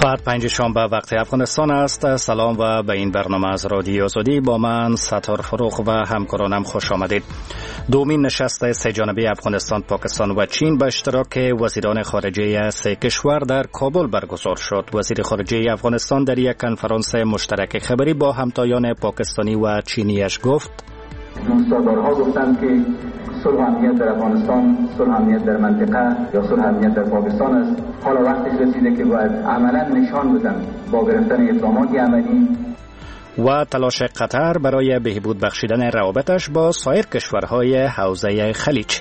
ساعت 5 شنبه وقت افغانستان است. سلام و به این برنامه از رادیو آزادی با من ستار فروخ و همکارانم خوش آمدید. دومین نشست سه جانبه افغانستان، پاکستان و چین به اشتراک وزیران خارجه سه کشور در کابل برگزار شد. وزیر خارجه افغانستان در یک کنفرانس مشترک خبری با همتایان پاکستانی و چینیش گفت: دوستدارها گفتند که صلح و امنیت در افغانستان، صلح و امنیت در منطقه یا صلح و امنیت در پاکستان است. حالا وقتش رسیده که باید عملا نشان بدن با گرفتن اقدامات عملی و تلاش قطر برای بهبود بخشیدن روابطش با سایر کشورهای حوزه خلیج.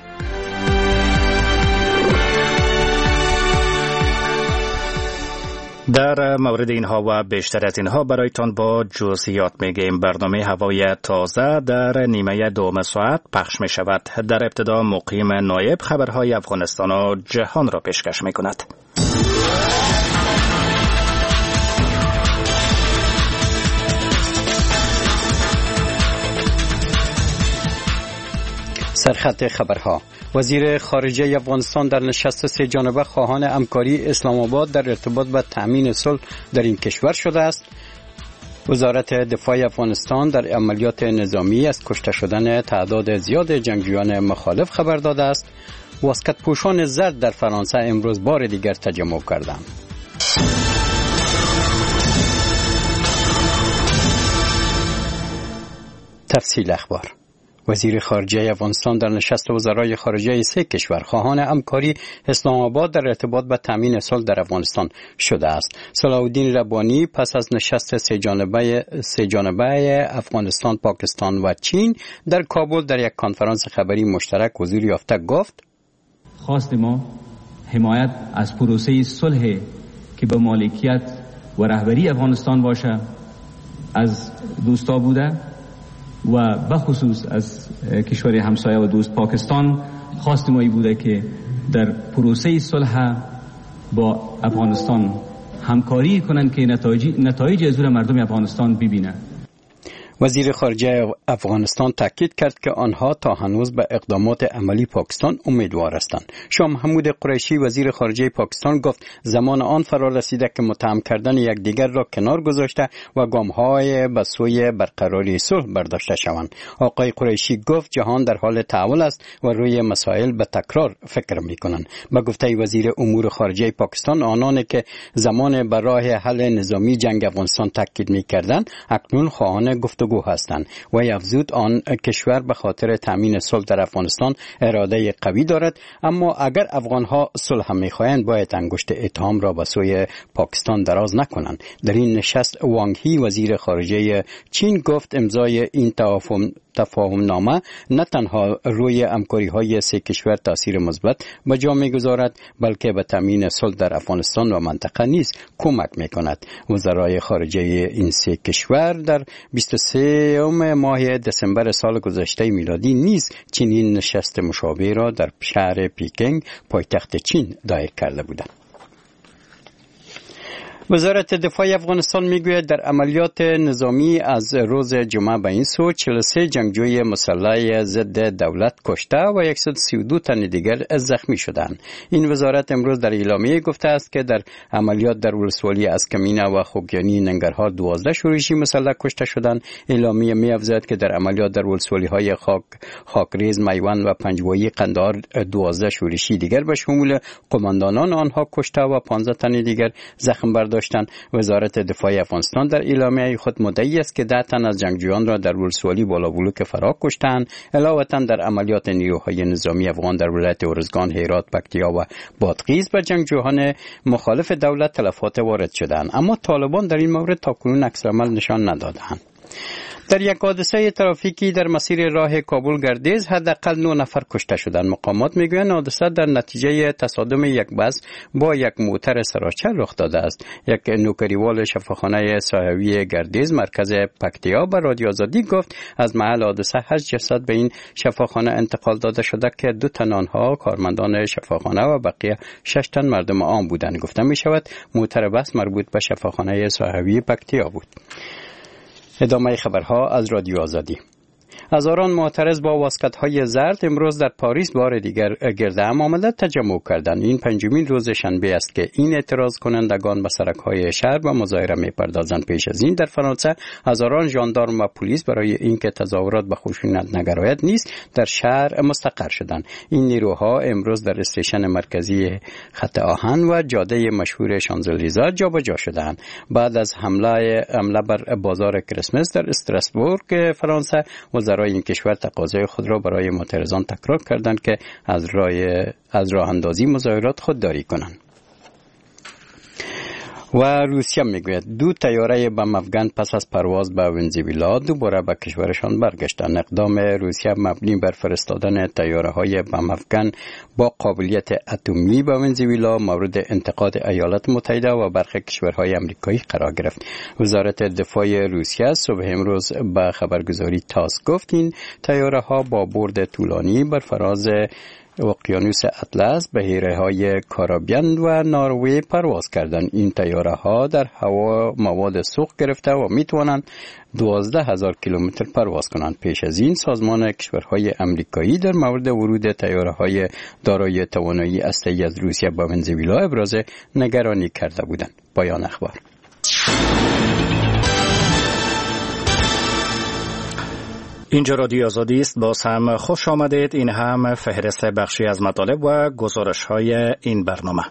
در مورد اینها و بیشتر از اینها برایتان با جزئیات میگیم. برنامه هوای تازه در نیمه دوم ساعت پخش می شود. در ابتدا مقیم نایب خبرهای افغانستان و جهان را پیشکش می کند. سرخط خبرها: وزیر خارجه افغانستان در نشست سه جانبه خواهان همکاری اسلام آباد در ارتباط با تأمین صلح در این کشور شده است. وزارت دفاع افغانستان در عملیات نظامی از کشته شدن تعداد زیاد جنگجویان مخالف خبر داده است. واسکت‌پوشان زرد در فرانسه امروز بار دیگر تجمع کردند. تفصیل اخبار: وزیر خارجه افغانستان در نشست وزرای خارجه سه کشور خواهان همکاری اسلام آباد در ارتباط با تامین صلح در افغانستان شده است. صلاح الدین ربانی پس از نشست سه جانبه افغانستان، پاکستان و چین در کابل در یک کنفرانس خبری مشترک حضور یافته گفت: خواست ما حمایت از پروسه صلح که به مالکیت و رهبری افغانستان باشه از دوستا بوده و بخصوص از کشور همسایه و دوست پاکستان خواست ما بوده که در پروسه صلح با افغانستان همکاری کنند که نتایج از مردم افغانستان ببینه. وزیر خارجه افغانستان تاکید کرد که آنها تا هنوز به اقدامات عملی پاکستان امیدوار هستند. شاه محمود قریشی وزیر خارجه پاکستان گفت زمان آن فرا رسیده که متهم کردن یکدیگر را کنار گذاشته و گام‌های به سوی برقراری صلح برداشته شوند. آقای قریشی گفت جهان در حال تحول است و روی مسائل به تکرار فکر می‌کنند. به گفته وزیر امور خارجه پاکستان، آنانی که زمان به راه حل نظامی جنگ افغانستان تاکید می‌کردند اکنون خواهان گفتگو هستند و افزود آن کشور به خاطر تامین صلح در افغانستان اراده قوی دارد، اما اگر افغانها صلح می‌خواهند باید انگشت اتهام را به سوی پاکستان دراز نکنند. در این نشست وانگ هی وزیر خارجه چین گفت امضای این تفاهم نامه نه تنها روی همکاری‌های سه کشور تاثیر مثبت به جا می‌گذارد بلکه به تامین صلح در افغانستان و منطقه نیز کمک می‌کند. وزرای خارجه این سه کشور در 23 ماه دسامبر سال گذشته میلادی نیز چنین نشست مشابه را در شهر پکینگ پایتخت چین دایر کرده بودند. وزارت دفاع افغانستان میگوید در عملیات نظامی از روز جمعه به این سو 43 جنگجوی مسلح ضد دولت کشته و 132 تن دیگر زخمی شدند. این وزارت امروز در اعلامیه گفته است که در عملیات در ولسوالی اسکمینه و خوگیانی ننگرهار 12 شورشی مسلح کشته شدند. اعلامیه می‌افزاید که در عملیات در ولسوالی‌های خاکریز، میوند و پنجوایی قندهار 12 شورشی دیگر به شمول قماندانان آنها کشته و 15 تن دیگر زخم برداشتند. وزارت دفاع افغانستان در اعلامیه خود مدعی است که 10 تن از جنگجویان را در ولسوالی بالابلوک فرا کشتند. علاوه در عملیات نیروهای نظامی افغان در ولایت ارزگان، هرات، پکتیا و بادغیس به جنگجویان مخالف دولت تلفات وارد شدند، اما طالبان در این مورد تاکنون عکس‌العمل نشان ندادند. در یک حادثه ترافیکی در مسیر راه کابل گردیز حداقل 9 نفر کشته شدند. مقامات میگویند حادثه در نتیجه تصادم یک بس با یک موتر سراچه رخ داده است. یک نوکریوال شفاخانه صاحبی گردیز مرکز پکتیا به رادیو آزادی گفت از محل حادثه 8 جسد به این شفاخانه انتقال داده شده که 2 تن آنها کارمندان شفاخانه و بقیه 6 تن مردم عام بودند. گفته می شود موتر بس مربوط به شفاخانه صاحبی پکتیا بود. ادامه خبرها از رادیو آزادی. هزاران معترض با واسکت‌های زرد امروز در پاریس بار دیگر گرد هم آمده تجمع کردند. این پنجمین روز شنبه است که این اعتراض کنندگان به سرک‌های شهر و مظاهره می‌پردازند. پیش از این در فرانسه هزاران ژاندارم و پلیس برای اینکه تظاهرات به خشونت نگراید نیز در شهر مستقر شدند. این نیروها امروز در استیشن مرکزی خط آهن و جاده مشهور شانزلیزه جابجا شدند. بعد از حمله بر بازار کریسمس در استراسبورگ فرانسه، وزرای این کشور تقاضای خود را برای معترضان تکرار کردند که از راه اندازی مظاهرات خودداری کنند. و روسیه میگوید 2 طیاره بم افغان پس از پرواز به ونزوئلا دوباره به کشورشان برگشتند. اقدام روسیه مبنی بر فرستادن طیاره‌های بم افغان با قابلیت اتمی به ونزوئلا مورد انتقاد ایالات متحده و برخی کشورهای آمریکایی قرار گرفت. وزارت دفاع روسیه صبح امروز به خبرگزاری تاس گفت این طیاره‌ها با برد طولانی بر فراز اقیانوس اطلس به بحیره‌های کارابین و نروژ پرواز کردند. این طیاره‌ها در هوا مواد سوخت گرفته و می‌توانند 12,000 کیلومتر پرواز کنند. پیش از این سازمان کشورهای آمریکایی در مورد ورود طیاره‌های دارای توانایی هسته‌ای از روسیه به ونزوئلا ابراز نگرانی کرده بودند. پایان اخبار. اینجا رادیو آزادی است. باز هم خوش آمدید. این هم فهرست بخشی از مطالب و گزارش‌های این برنامه.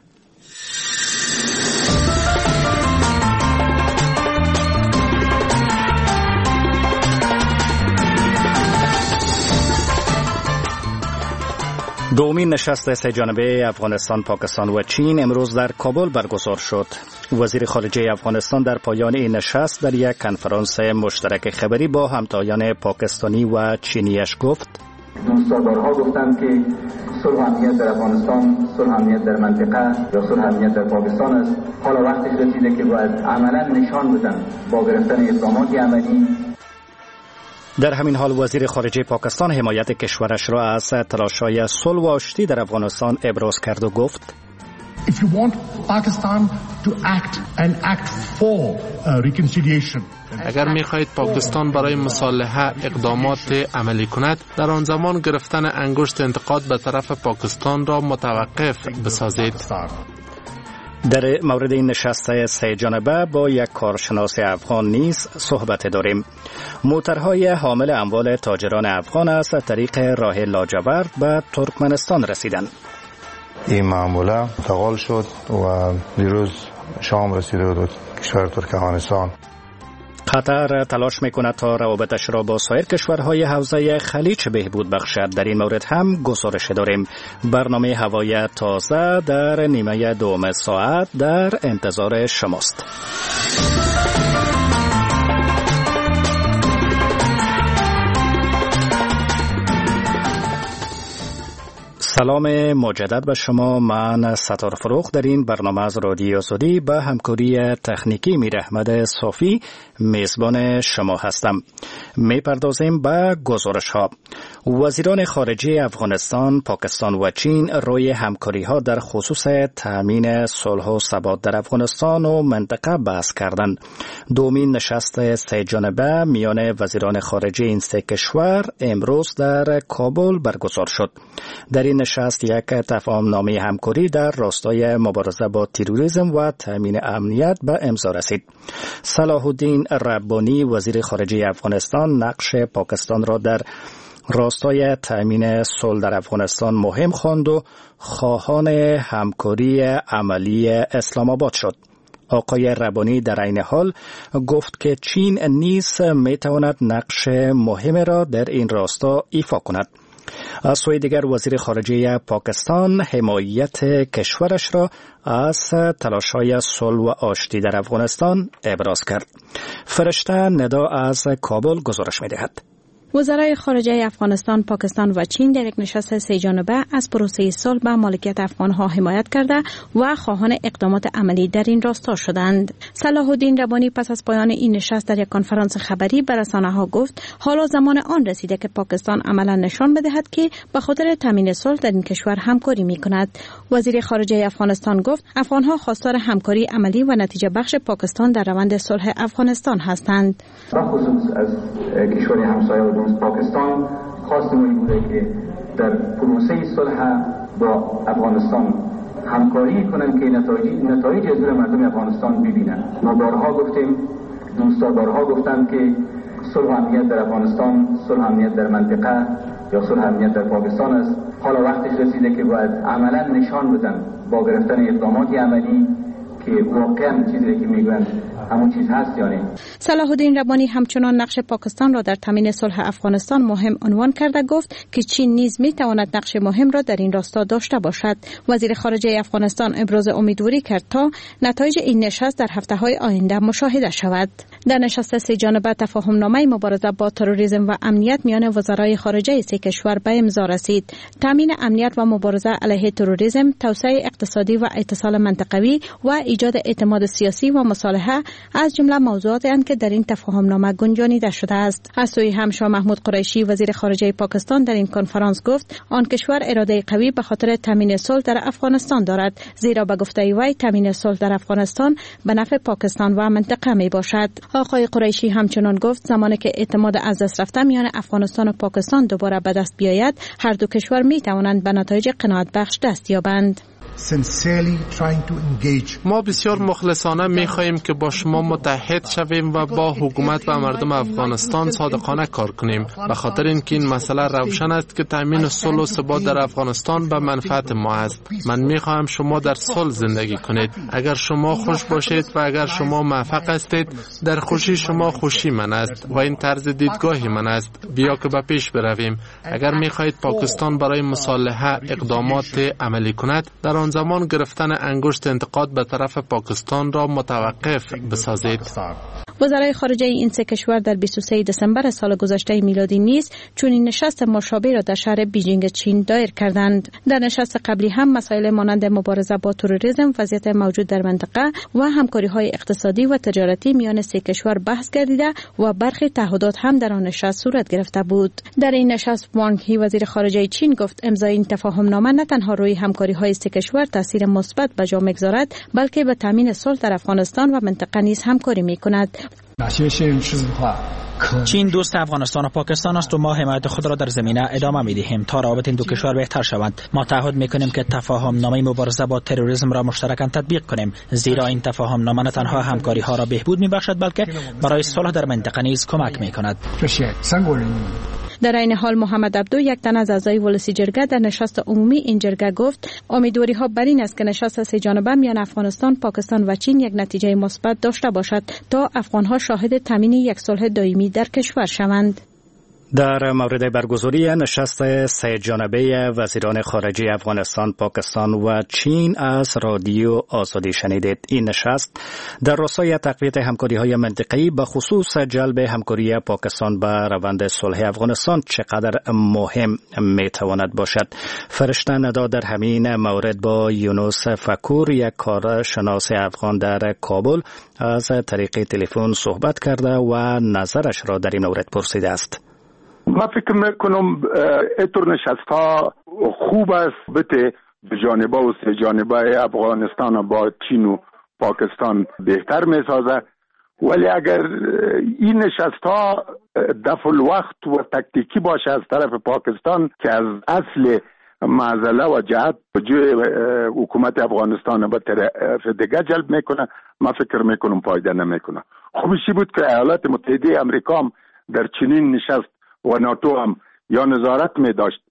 دومین نشست سه‌جانبه افغانستان، پاکستان و چین امروز در کابل برگزار شد. وزیر خارجه افغانستان در پایان این نشست در یک کنفرانس مشترک خبری با همتایان پاکستانی و چینیش گفت: دوستدارها گفتند که صلح و امنیت در افغانستان، صلح و امنیت در منطقه یا صلح و امنیت در پاکستان است. حالا وقتش رسیده که باید عملا نشان بدن با گرفتن اقدامات عملی. در همین حال وزیر خارجه پاکستان حمایت کشورش را از تلاش‌های صلح و آشتی در افغانستان ابراز کرد و گفت: If you want Pakistan to act for reconciliation. اگر می‌خواهید پاکستان برای مصالحه اقدامات عملی کند، در آن زمان گرفتن انگشت انتقاد به طرف پاکستان را متوقف بسازید. در مورد این نشست سه‌جانبه با یک کارشناس افغان نیز صحبت داریم. موترهای حامل اموال تاجران افغان از طریق راه لاجورد به ترکمنستان رسیدند. این معامله فعال شد و دیروز شام رسیده بود کشور ترکمنستان. قطر تلاش میکند تا روابطش را با سایر کشورهای حوزه خلیج بهبود بخشد. در این مورد هم گزارش داریم. برنامه هوای تازه در نیمه دوم ساعت در انتظار شماست. سلام مجدد به شما. من ستار فروخ در این برنامه از رادیو آزادی به همکاری تکنیکی میر احمد صافی میزبان شما هستم. میپردازیم به گزارش ها. وزیران خارجه افغانستان، پاکستان و چین روی همکاری ها در خصوص تامین صلح و ثبات در افغانستان و منطقه بحث کردند. دومین نشست سه‌جانبه میان وزیران خارجه این سه کشور امروز در کابل برگزار شد. در این نشست یک تفاهم‌نامه همکاری در راستای مبارزه با تروریسم و تامین امنیت به امضا رسید. صلاح الدین ربانی وزیر خارجه افغانستان نقش پاکستان را در راستای تامین صلح در افغانستان مهم خواند و خواهان همکاری عملی اسلام آباد شد. آقای ربانی در عین حال گفت که چین نیز میتواند نقش مهم را در این راستا ایفا کند. از سوی دیگر وزیر خارجه پاکستان حمایت کشورش را از تلاش‌های صلح و آشتی در افغانستان ابراز کرد. فرشته ندا از کابل گزارش می‌دهد. وزرای خارجه افغانستان، پاکستان و چین در یک نشست سه‌جانبه از پروسه صلح به مالکیت افغان‌ها حمایت کرده و خواهان اقدامات عملی در این راستا شدند. صلاح الدین ربانی پس از پایان این نشست در یک کنفرانس خبری به رسانه‌ها گفت حالا زمان آن رسیده که پاکستان عملاً نشان بدهد که به خاطر تامین صلح در این کشور همکاری می‌کند. وزیر خارجه افغانستان گفت افغان‌ها خواستار همکاری عملی و نتیجه بخش پاکستان در روند صلح افغانستان هستند. خصوص از کشور همسایه امروز پاکستان خواست ما این بوده که در پروسه صلح با افغانستان همکاری کنند که نتایج از مردم افغانستان ببینند. ما بارها گفتیم، دوستا بارها گفتند که صلح و امنیت در افغانستان، صلح و امنیت در منطقه یا صلح و امنیت در پاکستان است. حالا وقتش رسیده که باید عملا نشان بدن با گرفتن اقدامات عملی که واقعا چیزی که میگن همون چیز هست یا نه. صلاح الدین ربانی همچنان نقش پاکستان را در تامین صلح افغانستان مهم عنوان کرده گفت که چین نیز میتواند نقش مهم را در این راستا داشته باشد. وزیر خارجه افغانستان ابراز امیدواری کرد تا نتایج این نشست در هفته‌های آینده مشاهده شود. در نشست سه جانبه تفاهم‌نامه مبارزه با تروریسم و امنیت میان وزرای خارجه سه کشور به امضا رسید. تامین امنیت و مبارزه علیه تروریسم، توسعه اقتصادی و اتصال منطقوی و ایجاد اعتماد سیاسی و مصالحه از جمله موضوعاتی اند که در این تفاهم‌نامه گنجانیده شده است. از سوی هم شاه محمود قریشی وزیر خارجه پاکستان در این کنفرانس گفت آن کشور اراده قوی به خاطر تامین صلح در افغانستان دارد، زیرا به گفته وی تامین صلح در افغانستان به نفع پاکستان و منطقه می باشد. آقای قریشی همچنان گفت زمانی که اعتماد از دست رفته میان افغانستان و پاکستان دوباره به دست بیاید، هر دو کشور می توانند به نتایج قناعت بخش دست یابند. ما بسیار مخلصانه می‌خواهیم که با شما متحد شویم و با حکومت و مردم افغانستان صادقانه کار کنیم، به خاطر اینکه این مسئله روشن است که تامین صلح و ثبات در افغانستان به منفعت ما است. من می‌خواهم شما در صلح زندگی کنید. اگر شما خوش باشید و اگر شما موفق هستید، در خوشی شما خوشی من است و این طرز دیدگاهی من است. بیا که به پیش برویم. اگر می‌خواهید پاکستان برای مصالحه اقدامات عملی کند، در آن زمان گرفتن انگشت انتقاد به طرف پاکستان را متوقف بسازید. وزرای خارجه این سه کشور در 23 دسامبر سال گذشته میلادی نیز چنین نشست مشابه را در شهر بیجینگ چین دایر کردند. در نشست قبلی هم مسائل مانند مبارزه با تروریسم، وضعیت موجود در منطقه و همکاری‌های اقتصادی و تجارتی میان سه کشور بحث گردیده و برخی تعهدات هم در آن نشست صورت گرفته بود. در این نشست وانگ هی وزیر خارجه چین گفت امضای این تفاهم‌نامه نه تنها روی همکاری‌های سه کشور تاثیر مثبت به جا می‌گذارد، بلکه به تامین صلح در افغانستان و منطقه نیز همکاری می‌کند. چین دوست افغانستان و پاکستان است و ما حمایت خود را در زمینه ادامه می‌دهیم تا روابط این دو کشور بهتر شوند. ما تعهد می‌کنیم که تفاهم‌نامه مبارزه با تروریسم را مشترکاً تطبیق کنیم، زیرا این تفاهم‌نامه نه تنها همکاری‌ها را بهبود می‌بخشد بلکه برای صلح در منطقه نیز کمک می‌کند. در این حال محمد عبدو یک تن از اعضای ولسی جرگه در نشست عمومی این جرگه گفت امیدواری‌ها بر این است که نشست سه جانبه میان افغانستان، پاکستان و چین یک نتیجه مثبت داشته باشد تا افغان‌ها شاهد تامین یک صلح دائمی در کشور شوند. در مورد برگزاری نشست سه جانبه وزیران خارجه افغانستان، پاکستان و چین از رادیو آزادی شنیدید. این نشست در راستای تقویت همکاری‌های منطقه‌ای به خصوص جلب همکاری پاکستان به روند صلح افغانستان چقدر مهم میتواند باشد. فرشته ندا در همین مورد با یونس فکور، یک کارشناس افغان در کابل، از طریق تلفن صحبت کرده و نظرش را در این مورد پرسیده است. ما فکر میکنم اینطور نشست ها خوب است بته جانبه و سه جانبه افغانستان و با چین و پاکستان بهتر میسازه، ولی اگر این نشست ها دفع الوقت و تکتیکی باشه از طرف پاکستان که از اصل معضله و جهت جوی حکومت افغانستان به طرف دیگه جلب میکنه، ما فکر میکنم فایده نمیکنه. خوبشی بود که ایالات متحده امریکا هم در چنین نشست و ناتو هم یا نظارت می داشت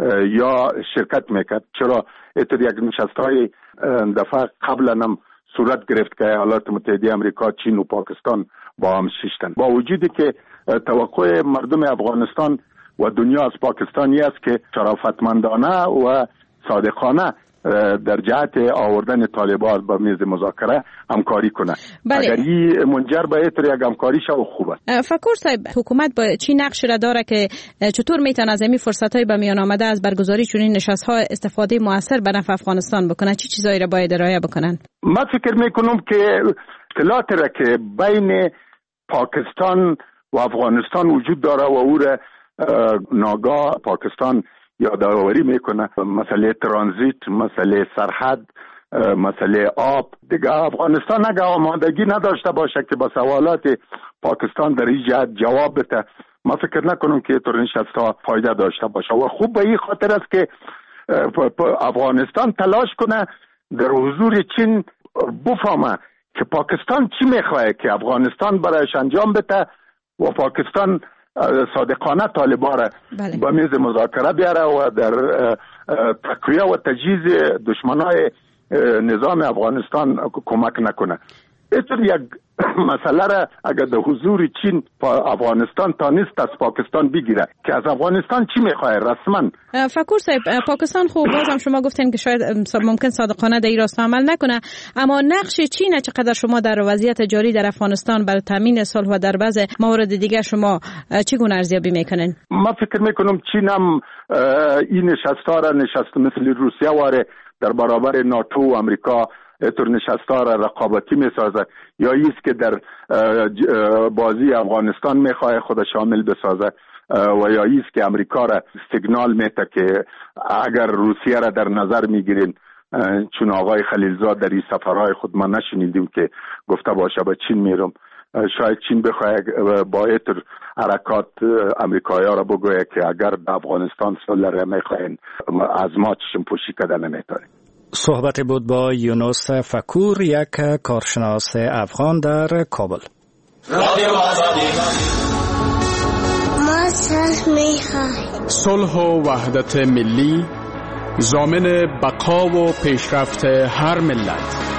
یا شرکت میکرد. چرا ایتر یک نشستهای دفعه قبلا هم صورت گرفت که ایالات متحده امریکا، چین و پاکستان با هم شیشتن. با وجودی که توقع مردم افغانستان و دنیا از پاکستانی است که شرافتمندانه و صادقانه در جهت آوردن طالبان به میز مذاکره همکاری کنه. اگر این منجر به یک همکاری شو خوبه. فکر صاحب، حکومت با چی نقش را داره که چطور میتونه از این فرصت‌های به میان آمده از برگزاری چنین نشست‌ها استفاده موثر به نفع افغانستان بکنه؟ چی چیزایی را باید رعایت بکنن؟ من فکر میکنم که اختلاط را که بین پاکستان و افغانستان وجود داره و او را ناگاه پاکستان یادآوری میکنه، مسئله ترانزیت، مسئله سرحد، مسئله آب دیگه. افغانستان اگه آمادگی نداشته باشه که با سوالات پاکستان در این جهت جواب بده، ما فکر نکنم که اینطور نشست‌ها فایده داشته باشه و خوب به این خاطر است که افغانستان تلاش کنه در حضور چین بفهمه که پاکستان چی میخواه که افغانستان برایش انجام بده و پاکستان صادقانه طالبان را به میز مذاکره بیاره و در تقویه و تجهیز دشمنای نظام افغانستان کمک نکنه. اینطور یک مسئله را اگر در حضور چین افغانستان تانست از پاکستان بگیره که از افغانستان چی میخواه رسما. فکور صاحب، پاکستان خوب بازم شما گفتین که شاید ممکن صادقانه در این راستا عمل نکنه، اما نقش چین چقدر شما در وضعیت جاری در افغانستان برای تامین صلح و در بعض موارد دیگه شما چگونه ارزیابی میکنین؟ ما فکر میکنم چین هم این نشست‌ها را نشست مثل روسیه واره در برابر ناتو و امریکا اینطور نشست‌ها را رقابتی میسازه، یا ایست که در بازی افغانستان میخواه خود شامل بسازه و یا ایست که امریکا را سیگنال میده که اگر روسیه را در نظر میگیرین، چون آقای خلیلزاد در این سفرهای خود ما نشنیدیم که گفته باشه به چین میرم، شاید چین بخواه با اینطور حرکات امریکایی‌ها را بگویه که اگر در افغانستان صلح را میخواین از ما چشم پوشی کردن نمیتونیم. صحبت بود با یونس فکور، یک کارشناس افغان در کابل. ما صلح میخوایم. صلح و وحدت ملی ضامن بقا و پیشرفت هر ملت.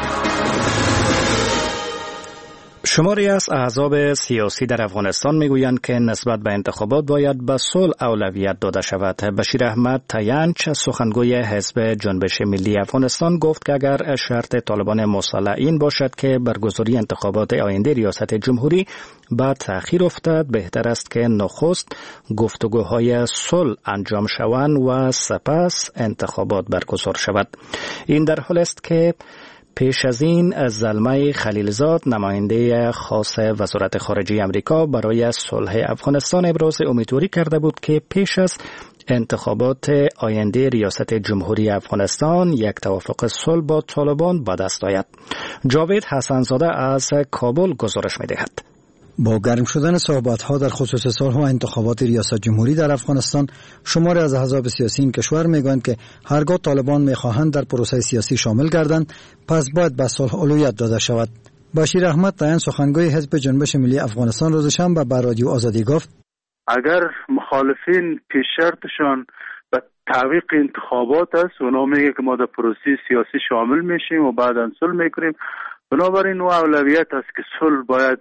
شماری از احزاب سیاسی در افغانستان میگویند که نسبت به انتخابات باید به صلح اولویت داده شود. بشیر احمد تینچ، سخنگوی حزب جنبش ملی افغانستان، گفت که اگر شرط طالبان مسلح این باشد که برگزاری انتخابات آینده ریاست جمهوری با تأخیر افتد، بهتر است که نخست گفتگوهای صلح انجام شوند و سپس انتخابات برگزار شود. این در حال است که پیش از این زلمه خلیلزاد، نماینده خاص وزارت خارجه امریکا برای صلح افغانستان، ابراز امیدواری کرده بود که پیش از انتخابات آینده ریاست جمهوری افغانستان یک توافق صلح با طالبان به دست آید. جاوید حسنزاده از کابل گزارش می‌دهد. با گرم شدن صحبت‌ها در خصوص صلح و انتخابات ریاست جمهوری در افغانستان، شماری از احزاب سیاسی این کشور میگویند که هرگاه طالبان میخواهند در پروسه سیاسی شامل گردند، پس باید به صلح اولویت داده شود. بشیر احمد تاین، سخنگوی حزب جنبش ملی افغانستان، روز شنبه به رادیو آزادی گفت اگر مخالفین پیش شرطشان به تعویق انتخابات است، اونا میگه که ما در پروسه سیاسی شامل میشیم و بعداً صلح میکنیم، بنابراین او اولویت است که صلح باید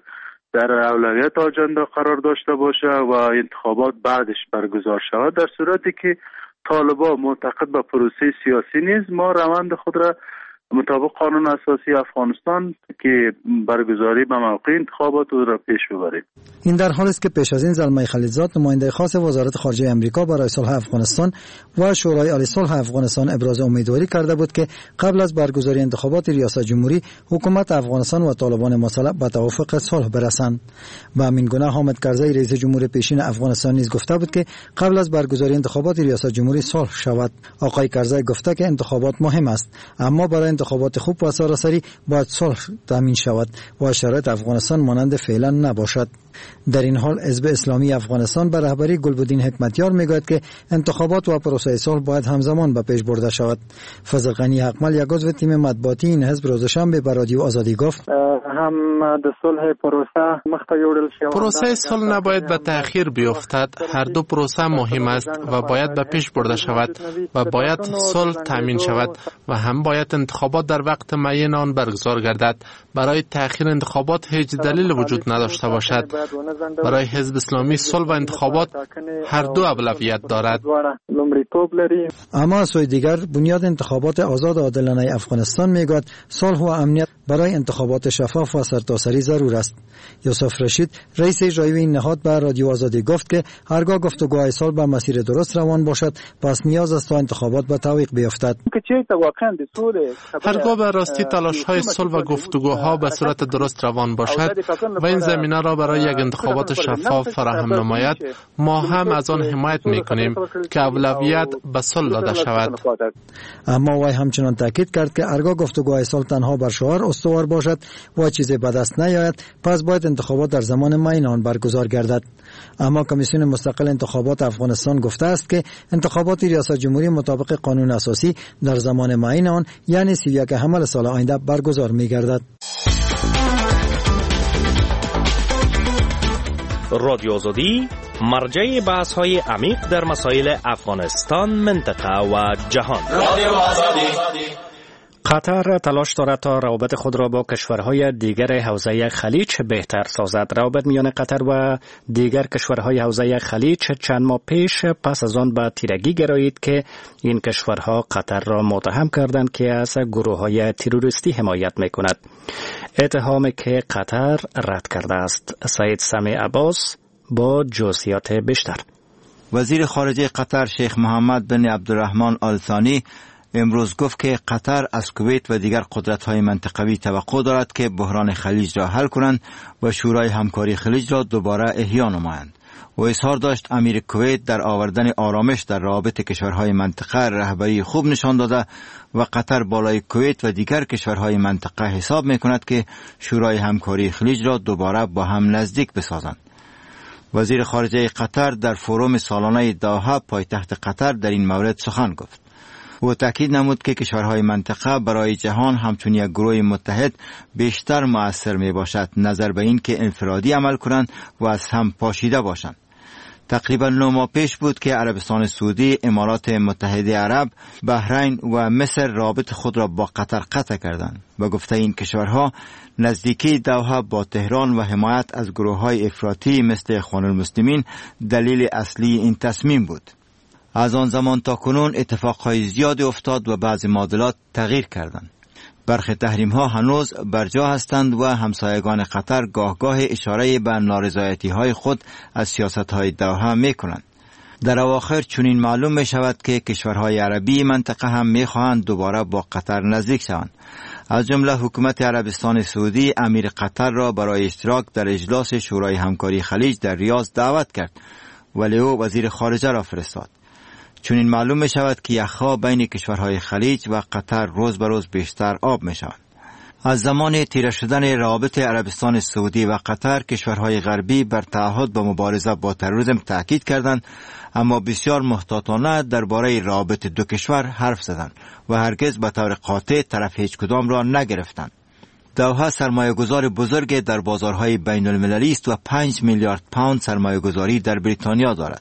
در اولویت آجنده قرار داشته باشه و انتخابات بعدش برگزار شود. در صورتی که طالبان معتقد به پروسه سیاسی نیست، ما روند خود را مطابق قانون اساسی افغانستان که برگزاری به موقع انتخابات را پیش ببریم. این در حال است که پیش از این زلمه خلیلزاد، نماینده خاص وزارت خارجه امریکا برای صلح افغانستان و شورای عالی صلح افغانستان ابراز امیدواری کرده بود که قبل از برگزاری انتخابات ریاست جمهوری، حکومت افغانستان و طالبان مسلح به توافق صلح برسند. و همین گونه حامد کرزی، رئیس جمهور پیشین افغانستان، نیز گفته بود که قبل از برگزاری انتخابات ریاست جمهوری صلح شود. آقای کرزی گفته که انتخابات مهم است، اما برای انتخابات خوب و سراسری باید صلح تامین شود و شرایط افغانستان مانند فعلا نباشد. در این حال حزب اسلامی افغانستان به رهبری گلبدین حکمتیار میگوید که انتخابات و پروسه صلح باید همزمان به پیش برده شود. فضل غنی حقمل، یک عضو تیم مطبوعاتی این حزب، روز شنبه به رادیو آزادی گفت هم د صلح پروسه صلح نباید به تأخیر بیفتد. هر دو پروسه مهم است و باید به پیش برده شود و باید صلح تامین شود و هم باید انتخابات در وقت معین آن برگزار گردد. برای تأخیر انتخابات هیچ دلیل وجود نداشته باشد. برای حزب اسلامی صلح و انتخابات هر دو اولویت دارد. اما از سوی دیگر، بنیاد انتخابات آزاد و عادلانه افغانستان میگوید صلح و امنیت برای انتخابات شفاف و سرتاسری ضرور است. یوسف رشید، رئیس اجرایی این نهاد، به رادیو آزادی گفت که هرگاه گفتگوهای صلح به مسیر درست روان باشد، پس نیاز است تا انتخابات به تعویق بیفتد. هرگاه به راستی تلاش‌های صلح و گفتگوها به صورت درست روان باشد و این زمینه را برای یک یک انتخابات شفاف فراهم نماید، ما هم از آن حمایت میکنیم که اولویت به صلح داده شود. اما وی همچنان تاکید کرد که هرگاه گفتگوهای صلح تنها بر شعار استوار باشد و چیزی به دست نیاید، پس باید انتخابات در زمان معین آن برگزار گردد. اما کمیسیون مستقل انتخابات افغانستان گفته است که انتخابات ریاست جمهوری مطابق قانون اساسی در زمان معین آن یعنی 31 حمل سال آینده برگزار می‌گردد. رادیو آزادی مرجع بحث‌های عمیق در مسائل افغانستان، منطقه و جهان. رادیو آزادی. قطر تلاش دارد تا روابط خود را با کشورهای دیگر حوزه خلیج بهتر سازد. روابط میان قطر و دیگر کشورهای حوزه خلیج چند ماه پیش پس از آن به تیرگی گرایید که این کشورها قطر را متهم کردند که از گروه‌های تروریستی حمایت می‌کند. اتهامی که قطر رد کرده است. سید سمی عباس با جزئیات بیشتر. وزیر خارجه قطر شیخ محمد بن عبدالرحمن آل ثانی امروز گفت که قطر از کویت و دیگر قدرت‌های منطقوی توقع دارد که بحران خلیج را حل کنند و شورای همکاری خلیج را دوباره احیا نمایند. و اظهار داشت امیر کویت در آوردن آرامش در روابط کشورهای منطقه رهبری خوب نشان داده و قطر بالای کویت و دیگر کشورهای منطقه حساب می‌کند که شورای همکاری خلیج را دوباره با هم نزدیک بسازند. وزیر خارجه قطر در فوروم سالانه دوحه پایتخت قطر در این مورد سخن گفت. او تاکید نمود که کشورهای منطقه برای جهان همچون یک گروه متحد بیشتر مؤثر می باشد، نظر به این که انفرادی عمل کنند و از هم پاشیده باشند. تقریبا 9 ماه پیش بود که عربستان سعودی، امارات متحده عرب، بحرین و مصر رابط خود را با قطر قطع کردند. به گفته این کشورها نزدیکی دوحه با تهران و حمایت از گروه‌های افراطی مثل اخوان المسلمین دلیل اصلی این تصمیم بود. از آن زمان تا کنون اتفاقهای زیادی افتاد و بعضی معادلات تغییر کردند. برخی تحریم‌ها هنوز برجا هستند و همسایگان قطر گاه اشاره به نارضایتی‌های خود از سیاست‌های دوحه می‌کنند. در اواخر چنین معلوم می‌شود که کشورهای عربی منطقه هم می‌خواهند دوباره با قطر نزدیک شوند. از جمله حکومت عربستان سعودی امیر قطر را برای اشتراک در اجلاس شورای همکاری خلیج در ریاض دعوت کرد، ولی او وزیر خارجه را فرستاد. چون این معلوم می شود که یخها بین کشورهای خلیج و قطر روز به روز بیشتر آب می شود. از زمان تیره شدن روابط عربستان سعودی و قطر، کشورهای غربی بر تعهد با مبارزه با تروریسم تاکید کردند، اما بسیار محتاطانه درباره روابط دو کشور حرف زدند و هرگز به طور قاطع طرف هیچ کدام را نگرفتند. دوحه سرمایه‌گذار بزرگ در بازارهای بین المللی است و 5 میلیارد پوند سرمایه‌گذاری در بریتانیا دارد.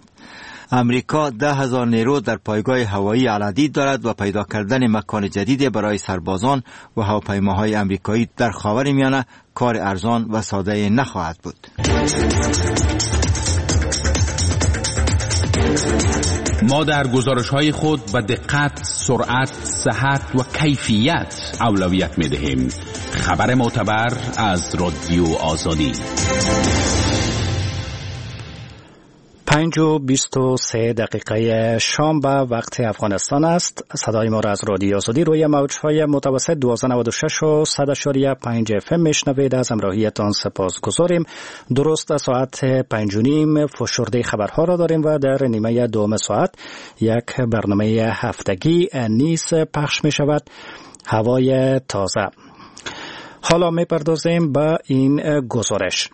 امریکا 10,000 نیرو در پایگاه هوایی العدید دارد و پیدا کردن مکان جدید برای سربازان و هواپیماهای امریکایی در خاورمیانه کار ارزان و ساده نخواهد بود. ما در گزارش‌های خود به دقت، سرعت، صحت و کیفیت اولویت می‌دهیم. خبر معتبر از رادیو آزادی. 5:23 شام به وقت افغانستان است. صدای ما را از رادیو آزادی روی موج‌های متوسط 1296 و 100.5 FM میشنوید. از همراهیتان سپاسگزاریم. درست ساعت 5:30 فشرده خبرها را داریم و در نیمه دوم ساعت یک برنامه هفتگی نیز پخش می شود، هوای تازه. حالا می پردازیم به این گزارش.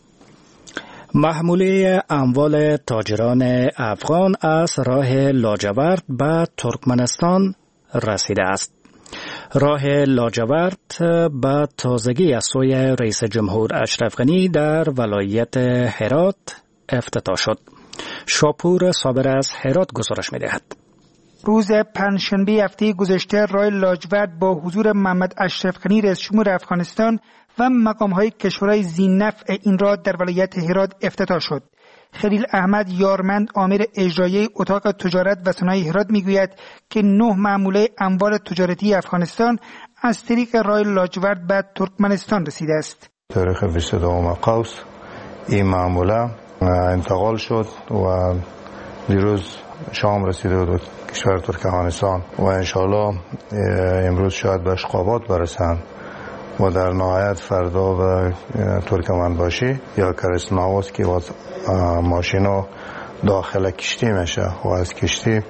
محموله اموال تاجران افغان از راه لاجورد به ترکمنستان رسیده است. راه لاجورد به تازگی از سوی رئیس جمهور اشرف غنی در ولایت هرات افتتاح شد. شاپور صابر از هرات گزارش می‌دهد. روز پنجشنبه هفته گذشته راه لاجورد با حضور محمد اشرف غنی رئیس جمهور افغانستان و مقام‌های کشورهای ذی‌نفع این را در ولایت هرات افتتاح شد. خلیل احمد یارمند آمر اجرایی اتاق تجارت و صنایع هرات میگوید که 9 محموله اموال تجارتی افغانستان از طریق راه لاجورد به ترکمنستان رسیده است. تاریخ 22 قوس این محموله انتقال شد و دیروز شام رسیده بود کشور ترکمنستان و انشالله امروز شاید به اشقابات برسند و در نهایت فردا به ترکمنباشی یا کرسناوس که ماشینو داخل کشتی میشه و از کشتی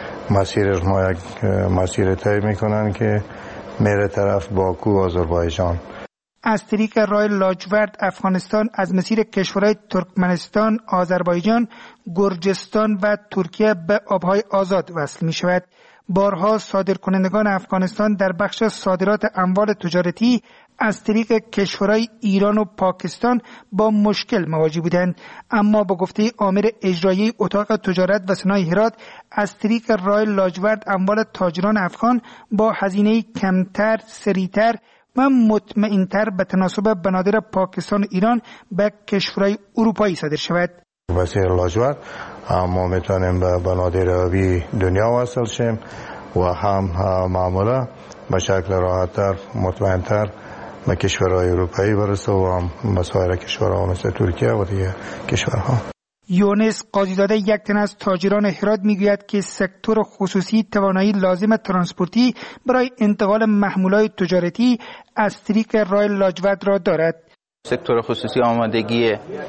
مسیر طی میکنن که میره طرف باکو آذربایجان. از طریق راه لاجورد افغانستان از مسیر کشورهای ترکمنستان، آذربایجان، گرجستان و ترکیه به آبهای آزاد وصل می شود. بارها صادرکنندگان افغانستان در بخش صادرات اموال تجارتی از طریق کشورهای ایران و پاکستان با مشکل مواجه بودند، اما با گفته آمر اجرایی اتاق تجارت و صنایع هرات از طریق راه لاجورد اموال تاجران افغان با هزینه کمتر، سریعتر و مطمئن‌تر به تناسب بنادر پاکستان و ایران به کشورهای اروپایی صادر شود. مسیر لاجورد ما میتونیم به بنادر آبی دنیا وصل شیم و هم معمولا به شکل راحت‌تر، مطمئن‌تر به کشورهای اروپایی برسه و هم به سایر کشورها مثل ترکیه و دیگه کشورها. یونس قاضیزاده یک تن از تاجران هرات میگوید که سکتور خصوصی توانایی لازم ترانسپورتی برای انتقال محمولات تجارتی از طریق راه لاجورد را دارد. سکتور خصوصی آمادگی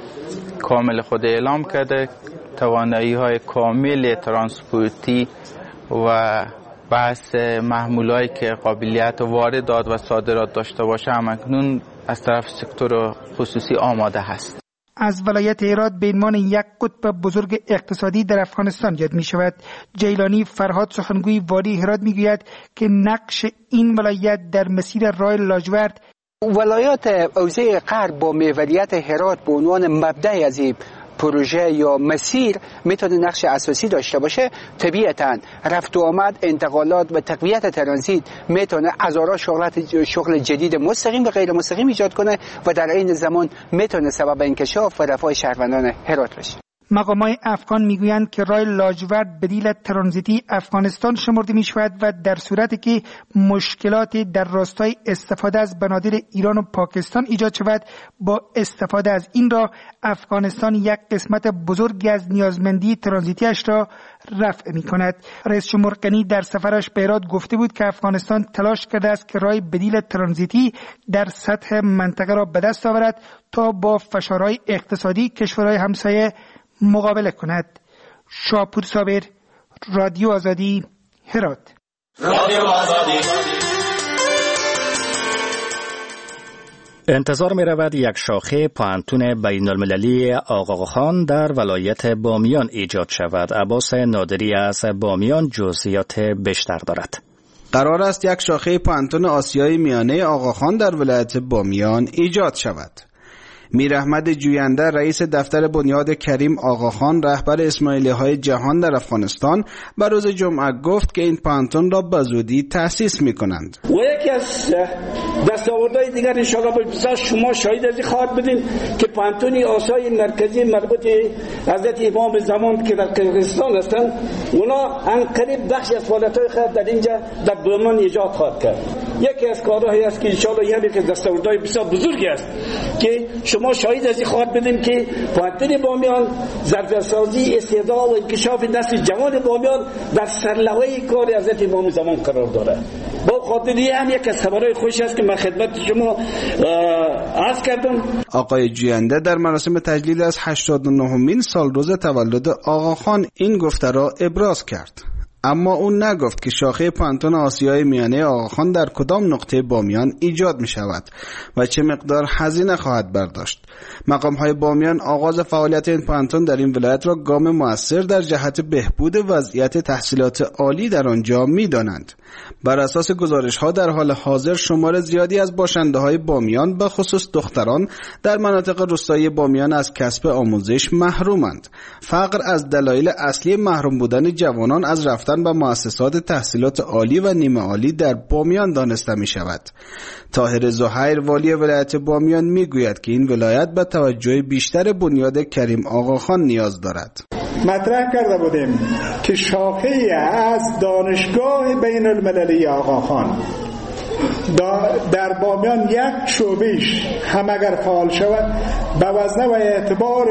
کامل خود اعلام کرده، توانایی های کامل ترانسپورتی و بحث محمولایی که قابلیت واردات و صادرات داشته باشه همکنون از طرف سکتور خصوصی آماده هست. از ولایت هرات به عنوان یک قطب بزرگ اقتصادی در افغانستان یاد می شود. جیلانی فرهاد سخنگوی والی هرات می گوید که نقش این ولایت در مسیر راه لاجورد ولایت حوزه غرب با محوریت هرات به عنوان مبدأ از این پروژه یا مسیر میتونه نقش اساسی داشته باشه. طبیعتاً رفت و آمد، انتقالات و تقویت ترانزیت میتونه هزاران شغل جدید مستقیم و غیر مستقیم ایجاد کنه و در این زمان میتونه سبب انکشاف و رفاه شهروندان هرات بشه. مقامات افغان میگویند که راه لاجورد بدیل ترانزیتی افغانستان شمرده می شود و در صورتی که مشکلات در راستای استفاده از بنادر ایران و پاکستان ایجاد شود، با استفاده از این راه افغانستان یک قسمت بزرگی از نیازمندی ترانزیتیش را رفع می کند. رئیس جمهور غنی در سفرش به هرات گفته بود که افغانستان تلاش کرده است که راه بدیل ترانزیتی در سطح منطقه را به دست آورد تا با فشارهای اقتصادی کشورهای همسایه مقابله کند. شاپور صابر، رادیو آزادی، هرات. رادیو آزادی. انتظار می رود یک شاخه پانتون بین المللی آقاخان در ولایت بامیان ایجاد شود. عباس نادری از بامیان جزئیات بیشتر دارد. قرار است یک شاخه پانتون آسیای میانه آقاخان در ولایت بامیان ایجاد شود. میر احمد جوینده رئیس دفتر بنیاد کریم آقاخان رهبر اسماعیلی‌های جهان در افغانستان به روز جمعه گفت که این پانتون را به زودی تأسیس می‌کنند. و یکی از دستاوردهای دیگر ان شاءالله بالفضل شما شاهد از خواهد بدین که پانتون آسیای مرکزی مربوط حضرت امام زمان که در قرقیزستان هستند، اونا انقریب بخش از فعالیت‌های خود در اینجا در بامیان ایجاد خواهد کرد. یکی از کارهایی است که ان شاءالله یک از دستاوردهای بسیار بزرگی است که شما شاهد از این خواهد بدیم که پانتون بامیان ظرفیت‌سازی، استعداد و انکشاف نسل جوان بامیان در سرلوحه کار حضرت امام زمان قرار دارد. با خاطری هم یک از خبرهای خوش است که من خدمت شما عرض کردم. آقای جوینده در مراسم تجلیل از 89مین سالروز تولد آقاخان این گفته را ابراز کرد. اما اون نگفت که شاخه پانتون آسیای میانه آقاخان در کدام نقطه بامیان ایجاد می شود و چه مقدار هزینه خواهد برداشت. مقام‌های بامیان آغاز فعالیت این پانتون در این ولایت را گام مؤثر در جهت بهبود وضعیت تحصیلات عالی در آنجا می دانند. بر اساس گزارش‌ها در حال حاضر شمار زیادی از باشنده‌های بامیان به خصوص دختران در مناطق روستایی بامیان از کسب آموزش محرومند. فقر از دلایل اصلی محروم بودن جوانان از رفتن به مؤسسات تحصیلات عالی و نیمه عالی در بامیان دانسته می شود. طاهر زهیر والی ولایت بامیان می گوید که این ولایت به توجه بیشتر بنیاد کریم آقاخان نیاز دارد. مطرح کرده بودیم که شاخه از دانشگاه بین المللی آقاخان در بامیان یک شعبهش هم اگر فعال شود به وزنه و اعتبار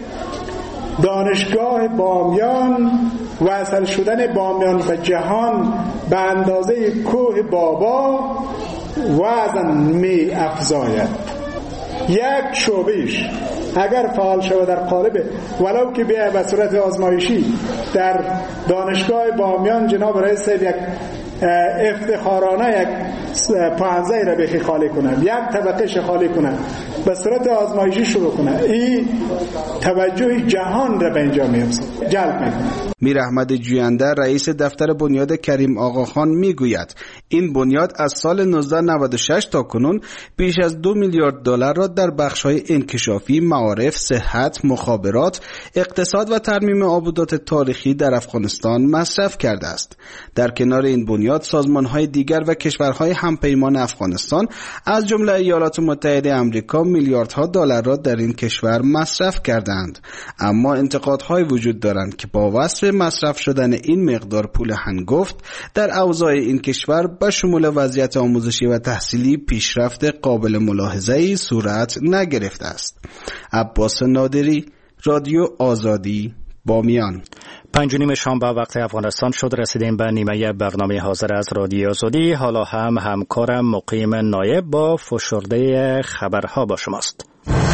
دانشگاه بامیان وصل شدن بامیان به جهان به اندازه کوه بابا وزن می افزاید. یک شعبهش اگر فعال شود در قالب ولو که به صورت آزمایشی در دانشگاه بامیان جناب رئیس یک افتخارانه یک پانزه را بخی خالی کنند، یک طبقهش خالی کنند، به صورت آزمایشی شروع کنند، این توجه جهان را به اینجا جلب میکنه. میر احمد جوینده رئیس دفتر بنیاد کریم آقاخان میگوید این بنیاد از سال 1996 تا کنون بیش از 2 میلیارد دلار را در بخش‌های انکشافی، معارف، صحت، مخابرات، اقتصاد و ترمیم آبادات تاریخی در افغانستان مصرف کرده است. در کنار این بنیاد سازمان‌های دیگر و کشورهای همپیمان افغانستان از جمله ایالات متحده آمریکا میلیاردها دلار را در این کشور مصرف کردند. اما انتقادهای وجود دارند که با وصف مصرف شدن این مقدار پول هنگفت در اوضاع این کشور به شمول وضعیت آموزشی و تحصیلی پیشرفت قابل ملاحظه‌ای صورت نگرفته است. عباس نادری، رادیو آزادی، بامیان. 5:30 شام به وقت افغانستان شد. رسیدیم به نیمه برنامه حاضر از رادیو آزادی. حالا هم همکارم مقیم نایب با فشرده خبرها با شماست.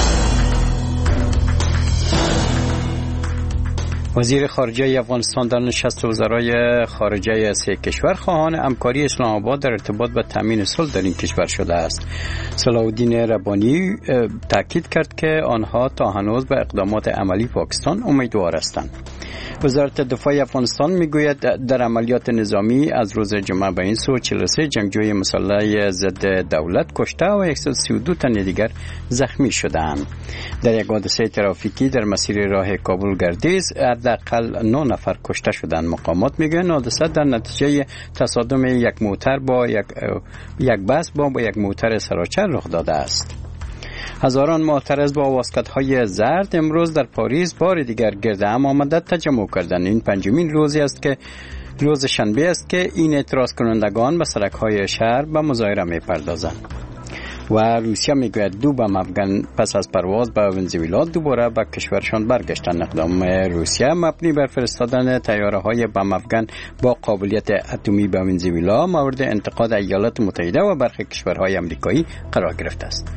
وزیر خارجه افغانستان در نشست وزرای خارجه سه کشور خواهان همکاری اسلام آباد در ارتباط به تامین صلح در این کشور شده است. صلاح الدین ربانی تاکید کرد که آنها تا هنوز به اقدامات عملی پاکستان امیدوار هستند. وزارت دفاع افغانستان میگوید در عملیات نظامی از روز جمعه به این سو 43 جنگجوی مسلح ضد دولت کشته و 132 تن دیگر زخمی شدند. در یک حادثه ترافیکی در مسیر راه کابل گردیز حداقل 9 نفر کشته شدند. مقامات میگن حادثه در نتیجه تصادم یک موتر با یک بس با یک موتر سراچه رخ داده است. هزاران معترض با واسکت‌های زرد امروز در پاریس بار دیگر گرد هم آمده تجمع کردند. این پنجمین روز شنبه است که این اعتراض کنندگان به سرک‌های شهر به مظاهره می‌پردازند. و روسیه میگوید 2 بم افغان پس از پرواز به ونزوئلا دوباره به کشورشان برگشتند. اقدام روسیه مبنی بر فرستادن طیاره‌های بم افغان با قابلیت اتمی به ونزوئلا مورد انتقاد ایالات متحده و برخی کشورهای آمریکایی قرار گرفته است.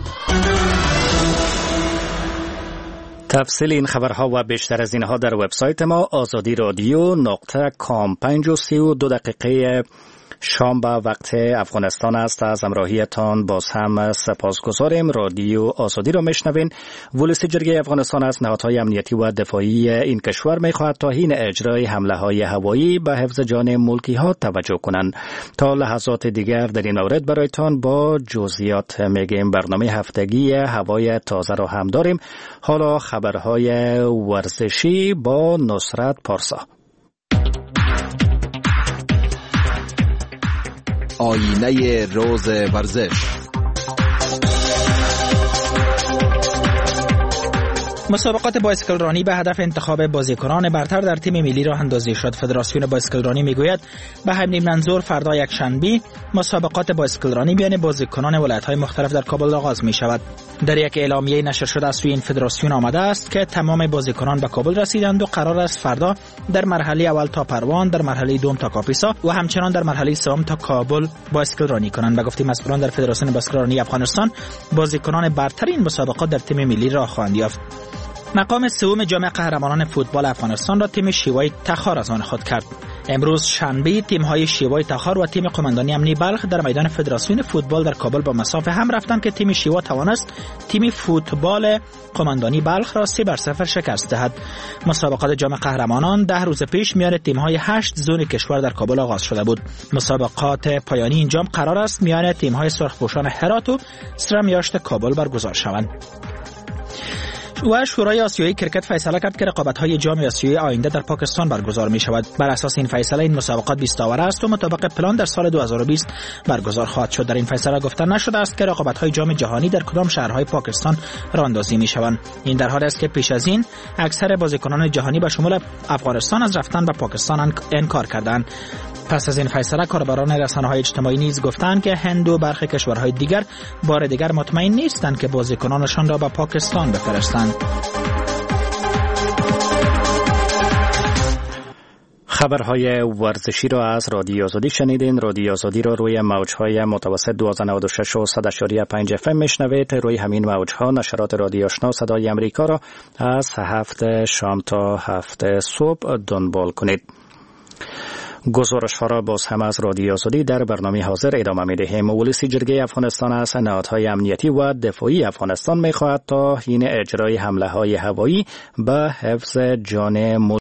تفصیل این خبرها و بیشتر از اینها در وبسایت ما azadiradyo.com. 5:32 شام به وقت افغانستان است. از همراهیتان باز هم سپاسگزاریم. رادیو آزادی را میشنوین. ولسی جرگه افغانستان از نهادهای امنیتی و دفاعی این کشور میخواهد تا حین اجرای حمله های هوایی به حفظ جان ملکی ها توجه کنند. تا لحظات دیگر در این مورد برایتان با جزئیات میگیم. برنامه هفتگی هوای تازه را هم داریم. حالا خبرهای ورزشی با نصرت پارسا. آینه روز ورزش. مسابقات بایسکل رانی به هدف انتخاب بازیکنان برتر در تیم ملی راه اندازی شد. فدراسیون بایسکل رانی میگوید به همین منظور فردا یک شنبه مسابقات بایسکل رانی میان بازیکنان ولایت‌های مختلف در کابل آغاز می شود. در یک اعلامیه نشر شده از سوی این فدراسیون آمده است که تمام بازیکنان به کابل رسیدند و قرار است فردا در مرحله اول تا پروان، در مرحله دوم تا کاپیسا و همچنان در مرحله سوم تا کابل بایسکل رانی کنند. به گفته مسئولان در فدراسیون بایسکل رانی افغانستان، بازیکنان برتر این مسابقات در تیم ملی راه خواهند یافت. مقام سوم جام قهرمانان فوتبال افغانستان را تیم شیوای تخار از آن خود کرد. امروز شنبه تیم‌های شیوای تخار و تیم قماندانی امنی بلخ در میدان فدراسیون فوتبال در کابل با مسافه هم رفتند که تیم شیوا توانست تیم فوتبال قماندانی بلخ را 3-0 شکست دهد. مسابقات جام قهرمانان 10 روز پیش میان تیم‌های 8 زون کشور در کابل آغاز شده بود. مسابقات پایانی این جام قرار است میان تیم‌های سرخپوشان هرات و سرمیاشت کابل برگزار شوند. و شورای آسیایی کرکت فیصله کرد که رقابت‌های جام آسیایی آینده در پاکستان برگزار می‌شود. بر اساس این فیصله این مسابقات 20 آور است و مطابق پلان در سال 2020 برگزار خواهد شد. در این فیصله گفته نشده است که رقابت‌های جام جهانی در کدام شهرهای پاکستان راه اندازی می‌شوند. این در حالی است که پیش از این اکثر بازیکنان جهانی به شمول افغانستان از رفتن به پاکستان انکار کردند. پس از این فیصله کاربران رسانه‌های اجتماعی نیز گفتند که هند و برخی کشورهای دیگر بار دیگر مطمئن نیستند که بازیکنانشان را به پاکستان بفرستند. خبرهای ورزشی را از رادیو آزادی شنیدین. رادیو آزادی را روی موجهای متوسط 1296 و 100.5 FM میشنوید. روی همین موجها نشرات رادیو آشنا صدای امریکا را از 7 شام تا 7 صبح دنبال کنید. گزارش ها را باز هم از رادیو آزادی در برنامه حاضر ادامه می دهیم. مجلس جرگه افغانستان از نهادهای امنیتی و دفاعی افغانستان می خواهد تا حین اجرای حمله های هوایی به حفظ جان